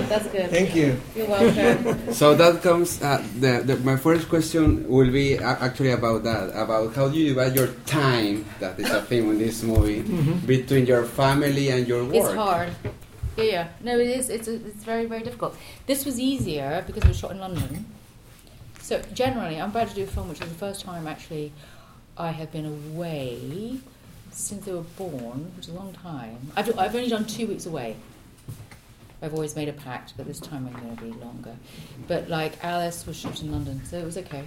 That's good. Thank you. You're welcome. So that comes. My first question will be actually about that. About how do you divide your time? That is a theme in this movie between your family and your work. It's hard. Yeah. No, it is. It's very, very difficult. This was easier because it was shot in London. So generally, I'm about to do a film, which is the first time actually I have been away since they were born, which is a long time. I've only done 2 weeks away. I've always made a pact, but this time I'm going to be longer. But like Alice was shot in London, so it was okay.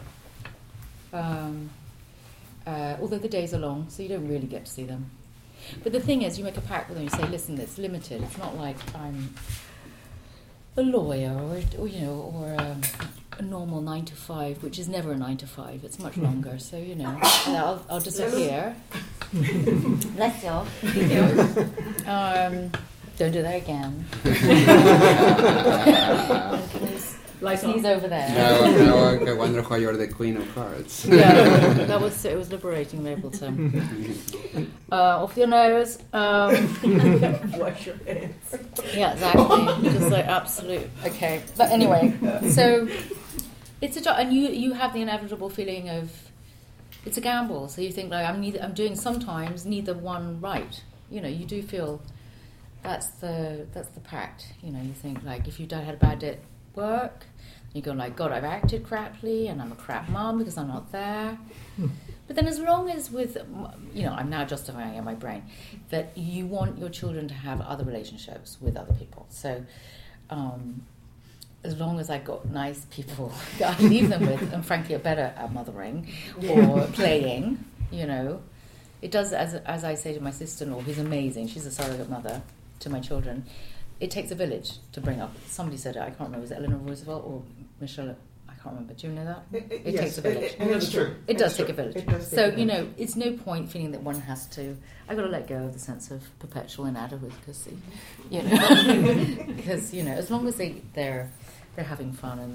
Although the days are long, so you don't really get to see them. But the thing is, you make a pact with them. You say, "Listen, it's limited. It's not like I'm a lawyer or a normal 9 to 5, which is never a 9 to 5. It's much longer. So I'll disappear. Bless you. Don't do that again. He's over there. Now I wonder why you're the queen of hearts. Yeah, it was liberating, able to off your nose. Wash your hands. Yeah, exactly. Just like absolute. Okay, but anyway, so it's a job, and you have the inevitable feeling of it's a gamble. So you think like I'm doing sometimes neither one right. You do feel. That's the pact. You think like if you had a bad day at work, you go like, God, I've acted craply and I'm a crap mum because I'm not there. But then as long as I'm now justifying in my brain that you want your children to have other relationships with other people. So as long as I've got nice people that I leave them with and frankly are better at mothering or playing, it does, as I say to my sister-in-law, who's amazing, she's a surrogate mother to my children, it takes a village to bring up. Somebody said it, I can't remember, was it Eleanor Roosevelt or Michelle? I can't remember. Do you know that? It takes a village. It's true. It does take a village. So, it's no point feeling that one has to, I've got to let go of the sense of perpetual inadequacy, because, as long as they're having fun and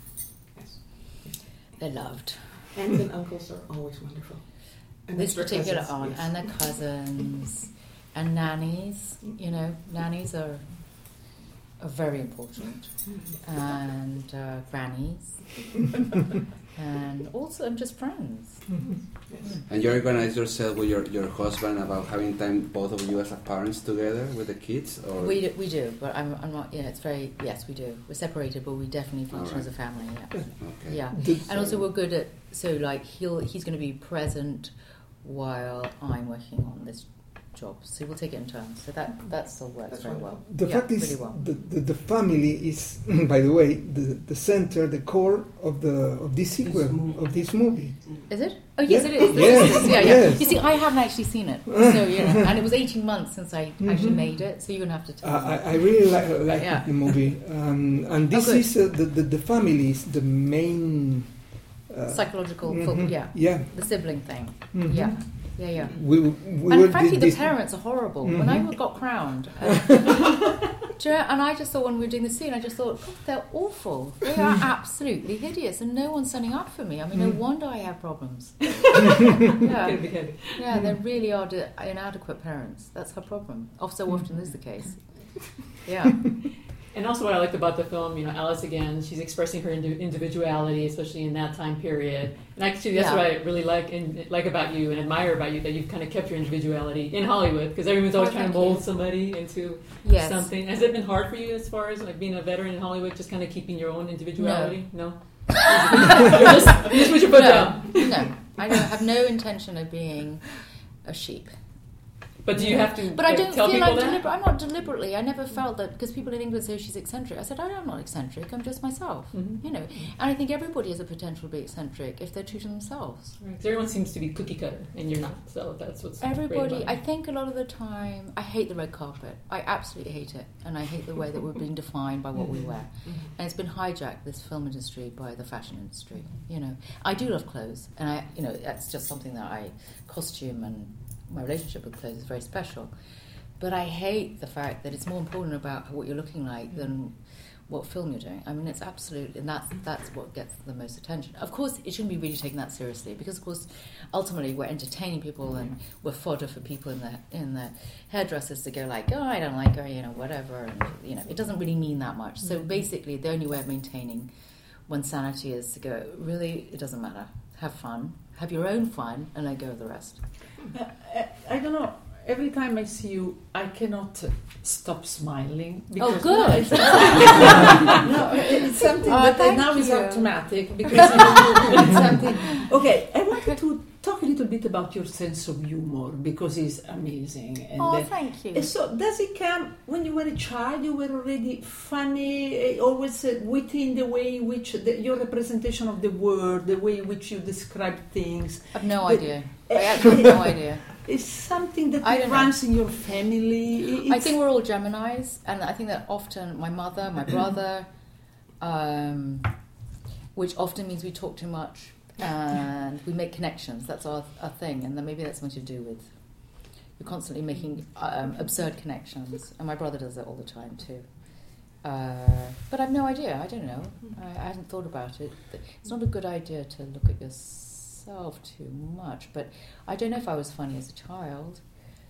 they're loved. Aunts and uncles are always wonderful. And this particular cousins, aunt yes. and their cousins and nannies, nannies are very important, and grannies, and also just friends. And you organize yourself with your husband about having time, both of you as parents together with the kids? Or? We do, but I'm not. It's very yes, we do. We're separated, but we definitely function as a family. Yeah, okay. Yeah, and also we're good at he's going to be present while I'm working on this job, so we'll take it in turns. So that still works very well. The fact is, really well. the family is, by the way, the center, the core of this sequel, of this movie. Is it? Oh yes, Yeah. it is. Yes. Yeah. Yes. You see, I haven't actually seen it, so and it was 18 months since I actually made it. So you're gonna have to tell me. I really like the movie, and this is the family is the main psychological, the sibling thing. Yeah. And frankly, the parents are horrible. When I got crowned, and I just thought when we were doing the scene, I just thought, God, they're awful. They are absolutely hideous, and no one's standing up for me. I mean, no wonder I have problems. Yeah, they really are inadequate parents. That's her problem. So often is the case. Yeah. And also what I liked about the film, Alice, again, she's expressing her individuality, especially in that time period. And actually, that's what I really like about you and admire about you, that you've kind of kept your individuality in Hollywood, because everyone's always trying to mold somebody into something. Has it been hard for you as far as being a veteran in Hollywood, just kind of keeping your own individuality? No? You just put your foot down. No. I have no intention of being a sheep. But do you have to But I don't tell feel people like that? I'm not deliberately. I never felt that, because people in England say she's eccentric. I said, I'm not eccentric. I'm just myself. And I think everybody has a potential to be eccentric if they're true to themselves. Right. 'Cause everyone seems to be cookie cutter, and you're not. So that's what's Everybody. great about I think a lot of the time, I hate the red carpet. I absolutely hate it, and I hate the way that we're being defined by what we wear. And it's been hijacked, this film industry, by the fashion industry. I do love clothes, and that's just something that costume and my relationship with clothes is very special. But I hate the fact that it's more important about what you're looking like than what film you're doing. I mean, it's absolutely, and that's what gets the most attention. Of course, it shouldn't be really taken that seriously because, of course, ultimately we're entertaining people and we're fodder for people in the hairdressers to go like, oh, I don't like her, whatever, and it doesn't really mean that much. So basically, the only way of maintaining one's sanity is to go, really, it doesn't matter. Have fun, have your own fun, and let go of the rest. I don't know. Every time I see you, I cannot stop smiling. Oh, good. No, it's something that now is automatic because it's something. Okay, I wanted to talk a little bit about your sense of humor because it's amazing. And, thank you. So, does it come when you were a child? You were already funny, always witty in the way in which your representation of the world, the way in which you describe things. I have no idea. I actually have no idea. It's something that runs in your family. I think we're all Geminis, and I think that often my mother, my brother, which often means we talk too much and we make connections. That's our thing, and then maybe that's something to do with we're constantly making absurd connections, and my brother does that all the time too. But I have no idea. I don't know. I hadn't thought about it. It's not a good idea to look at yourself too much, but I don't know if I was funny as a child.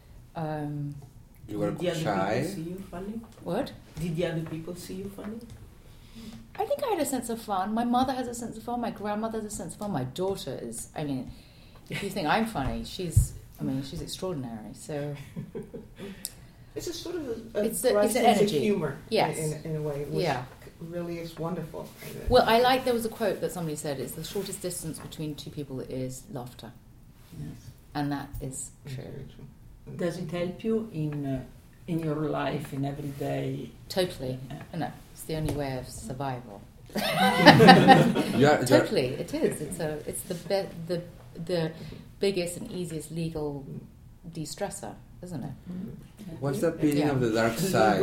You were Did the shy? other people see you funny? What? Did the other people see you funny? I think I had a sense of fun. My mother has a sense of fun. My grandmother has a sense of fun. My daughter is, if you think I'm funny, she's extraordinary. So It's a sort of it's bright an sense energy. of humor, Yes. in a way, which Yeah. really is wonderful. Well, there was a quote that somebody said, it's the shortest distance between two people is laughter. Yes. And that is true. Very true. Does it help you in your life, in every day? Totally. No, it's the only way of survival. You're- Totally, it is. It's the biggest and easiest legal de-stressor, isn't it? What's that feeling Yeah. of the dark side?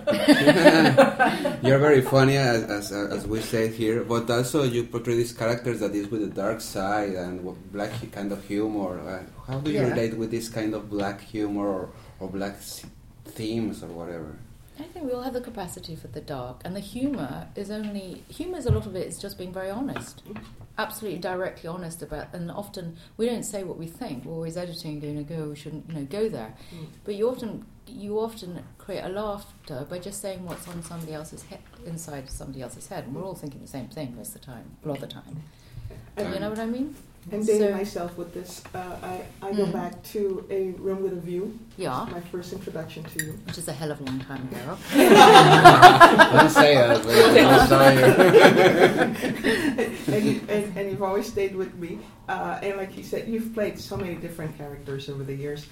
You're very funny, as we said here, but also you portray these characters that is with the dark side and black kind of humor. How do you Yeah. relate with this kind of black humor or black themes or whatever? I think we all have the capacity for the dark, and the humour is a lot of it is just being very honest, absolutely directly honest about. And often we don't say what we think. We're always editing, going, we shouldn't, go there. But you often create a laughter by just saying what's on somebody else's head, inside somebody else's head, and we're all thinking the same thing most of the time, a lot of the time. You know what I mean? I'm dating myself with this. I go back to A Room with a View. Yeah. My first introduction to you. Which is a hell of a long time ago. Don't say that, but I'm sorry. and you've always stayed with me. And like you said, you've played so many different characters over the years.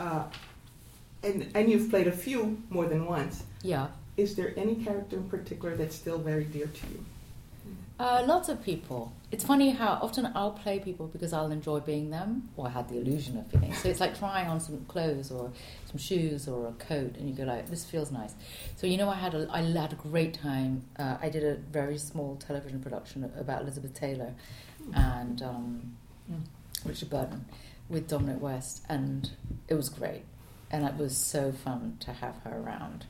And you've played a few more than once. Yeah. Is there any character in particular that's still very dear to you? Lots of people. It's funny how often I'll play people because I'll enjoy being them, or I had the illusion of feeling. So it's like trying on some clothes or some shoes or a coat, and you go like, this feels nice. So I had a great time. I did a very small television production about Elizabeth Taylor and Richard Burton with Dominic West, and it was great. And it was so fun to have her around.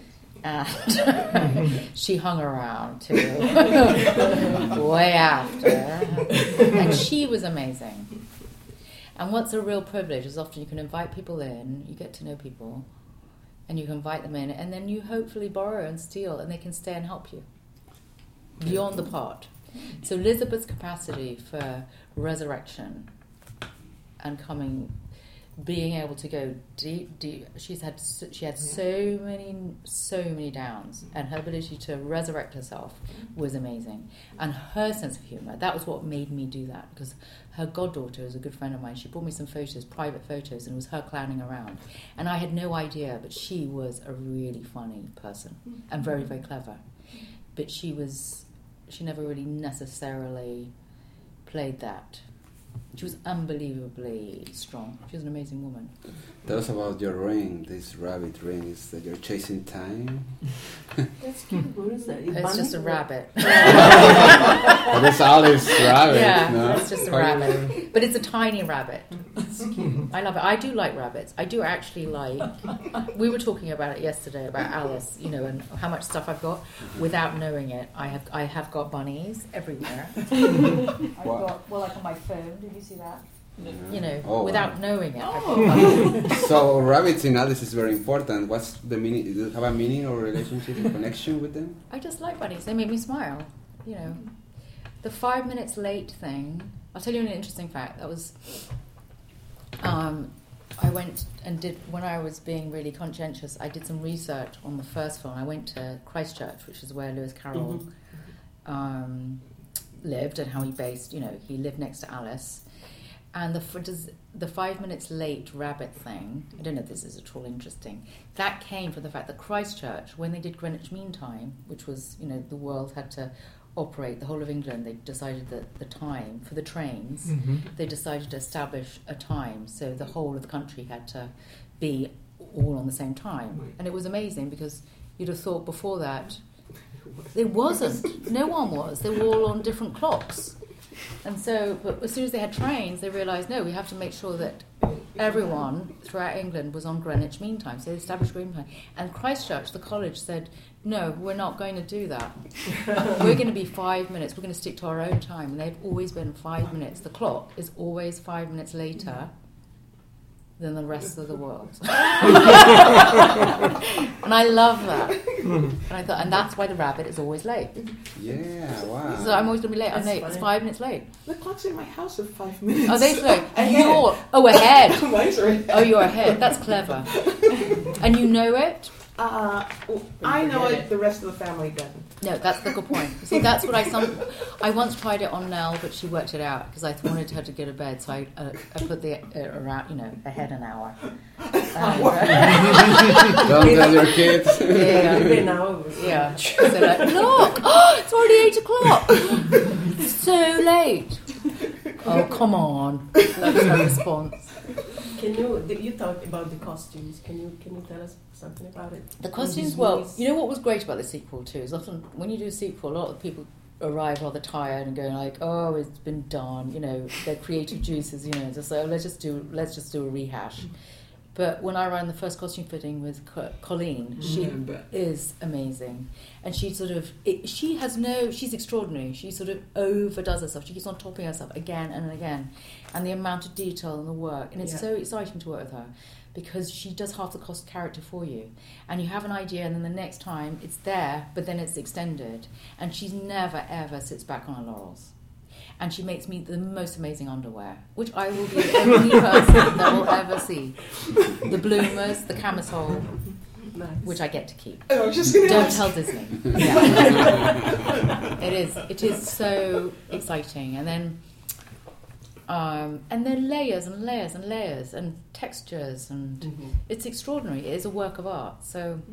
And she hung around too, way after, and she was amazing. And what's a real privilege is often you can invite people in, you get to know people, and you can invite them in, and then you hopefully borrow and steal, and they can stay and help you beyond the part. So Elizabeth's capacity for resurrection and being able to go deep. She had so many downs, and her ability to resurrect herself was amazing. And her sense of humour, that was what made me do that, because her goddaughter is a good friend of mine. She brought me some photos, private photos, and it was her clowning around. And I had no idea, but she was a really funny person and very, very clever. But she never really necessarily played that She was unbelievably strong. She was an amazing woman. Tell us about your ring, this rabbit ring. Is that you're chasing time? That's cute. What is that? It's just a rabbit. That's Alice rabbit. Yeah, no? it's just a rabbit. But it's a tiny rabbit. I love it. I do like rabbits. I do actually like... We were talking about it yesterday, about Alice, you know, and how much stuff I've got. Without knowing it, I have got bunnies everywhere. I've got, well, like on my phone. Did you see that? You know, without knowing it. So rabbits in Alice is very important. What's the meaning? Do you have a meaning or relationship or connection with them? I just like bunnies. They make me smile. You know, the 5 minutes late thing. I'll tell you an interesting fact. That was, I went and did, when I was being really conscientious, I did some research on the first film. I went to Christchurch, which is where Lewis Carroll lived and how he based, you know, he lived next to Alice. And the 5 minutes late rabbit thing, I don't know if this is at all interesting, that came from the fact that Christchurch, when they did Greenwich Mean Time, which was, you know, the world had to operate, the whole of England, they decided that the time for the trains, they decided to establish a time, so the whole of the country had to be all on the same time. And it was amazing because you'd have thought before that, it wasn't. No one was. They were all on different clocks. And so, but as soon as they had trains, they realised, no, we have to make sure that everyone throughout England was on Greenwich Mean Time. So they established Greenwich Mean Time. And Christchurch, the college, said, no, we're not going to do that. We're going to be 5 minutes. We're going to stick to our own time. And they've always been 5 minutes. The clock is always 5 minutes later than the rest of the world. And I love that. And I thought, and that's why the rabbit is always late. Yeah, wow. So I'm always going to be late. I'm That's late. funny. It's 5 minutes late. The clocks in my house are 5 minutes. Oh, they slow. Ahead. Ahead. Mine's are ahead. Oh, you're ahead. That's clever. And you know it? I know it, the rest of the family doesn't. No, that's the good point. See, that's what I once tried it on Nell, but she worked it out because I wanted her to go to bed, so I put the around, you know, ahead an hour. Don't tell your kids. Yeah. So like, look, it's already 8 o'clock. It's so late. Oh, come on. That's her response. Can you talk about the costumes? Can you tell us something about it? The costumes, well, you know what was great about the sequel too is often when you do a sequel, a lot of people arrive rather tired and going like, oh, it's been done, you know, their creative juices, you know, just like, oh, let's just do a rehash. But when I ran the first costume fitting with Colleen, she is amazing, and she sort of she's extraordinary. She sort of overdoes herself. She keeps on topping herself again and again, and the amount of detail and the work, and it's so exciting to work with her because she does half the cost character for you, and you have an idea, and then the next time it's there, but then it's extended, and she never ever sits back on her laurels. And she makes me the most amazing underwear, which I will be the only person that will ever see. The bloomers, the camisole, which I get to keep. I was just gonna Don't ask. tell Disney. Yeah. It is so exciting. And then layers and layers and layers and textures, and it's extraordinary. It is a work of art. So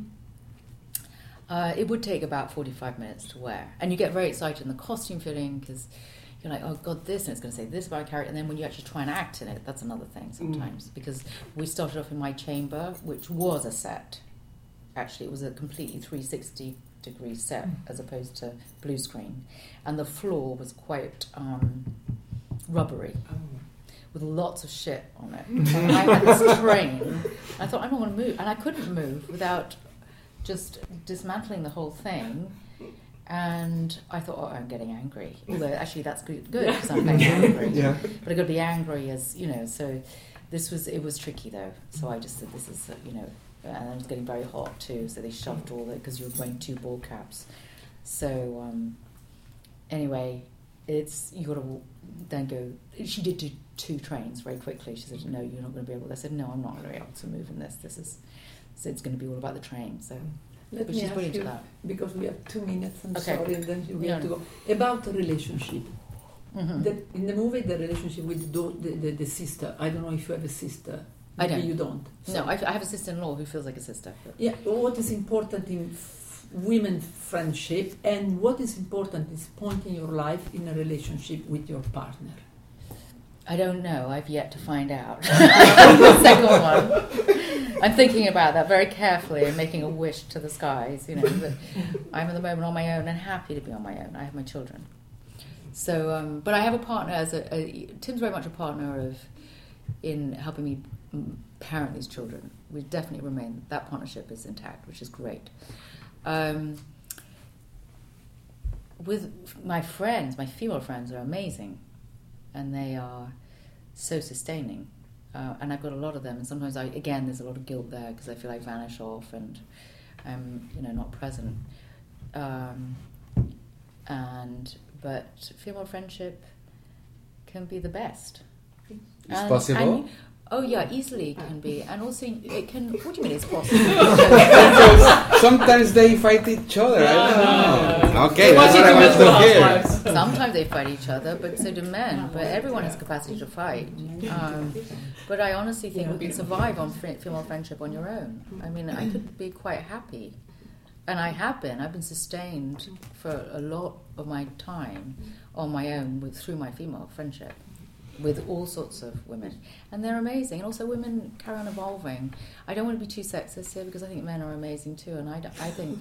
it would take about 45 minutes to wear, and you get very excited in the costume fitting because you're like, oh God, this, and it's going to say this about a character, and then when you actually try and act in it, that's another thing sometimes, because we started off in my chamber, which was a set. Actually, it was a completely 360-degree set as opposed to blue screen, and the floor was quite rubbery, with lots of shit on it. And I had this train. I thought, I'm not going to move, and I couldn't move without just dismantling the whole thing. And I thought, oh, I'm getting angry. Although actually that's good because I'm getting angry. Yeah. But I got to be angry as, you know, so it was tricky though. So I just said, this is, you know, and it was getting very hot too. So they shoved all that because you were wearing 2 ball caps. So anyway, you got to then go. She did do 2 trains very quickly. She said, no, you're not going to be able. I said, no, I'm not going to be able to move in this. So it's going to be all about the train. So. Let But me she's ask brilliant you, to that. because we have 2 minutes, I'm Okay. sorry, and then we Yeah. have to go. About the relationship. Mm-hmm. In the movie, the relationship with the sister, I don't know if you have a sister. I Maybe don't. you don't. No, I have a sister-in-law who feels like a sister. Yeah, what is important in women friendship, and what is important is point in your life in a relationship with your partner? I don't know. I've yet to find out. The second one. I'm thinking about that very carefully and making a wish to the skies. That I'm at the moment on my own and happy to be on my own. I have my children. So, but I have a partner. Tim's very much a partner in helping me parent these children. We definitely remain. That partnership is intact, which is great. With my friends, my female friends are amazing. And they are so sustaining, and I've got a lot of them. And sometimes, there's a lot of guilt there because I feel I vanish off and I'm, not present. But female friendship can be the best. It's possible. Oh yeah, easily can be, and also it can. What do you mean it's possible? Sometimes they fight each other. I don't know. Okay, that's what I want to hear. Sometimes they fight each other, but so do men. But everyone has capacity to fight. But I honestly think we can survive on female friendship on your own. I mean, I could be quite happy, and I have been. I've been sustained for a lot of my time on my own through my female friendship with all sorts of women, and they're amazing. And also, women carry on evolving. I don't want to be too sexist here because I think men are amazing too, and I think.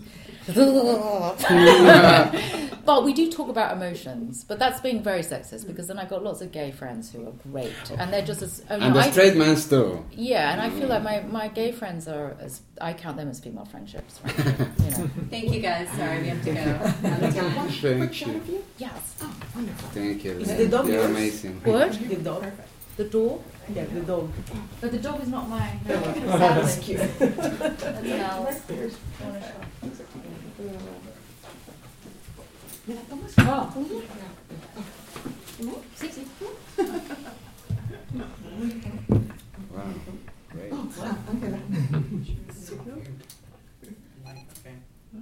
But we do talk about emotions, but that's being very sexist because then I've got lots of gay friends who are great, and they're just as. And the straight mans too. Yeah, and I feel like my gay friends are I count them as female friendships. Right? Thank you guys. Sorry, we have to go. Thank you. Yes. Oh, wonderful. Thank you. Is the dog You're yours? amazing. What? The dog? The dog? Yeah, the dog. But the dog is not mine. No, That's cute. That's Mel's. Oh.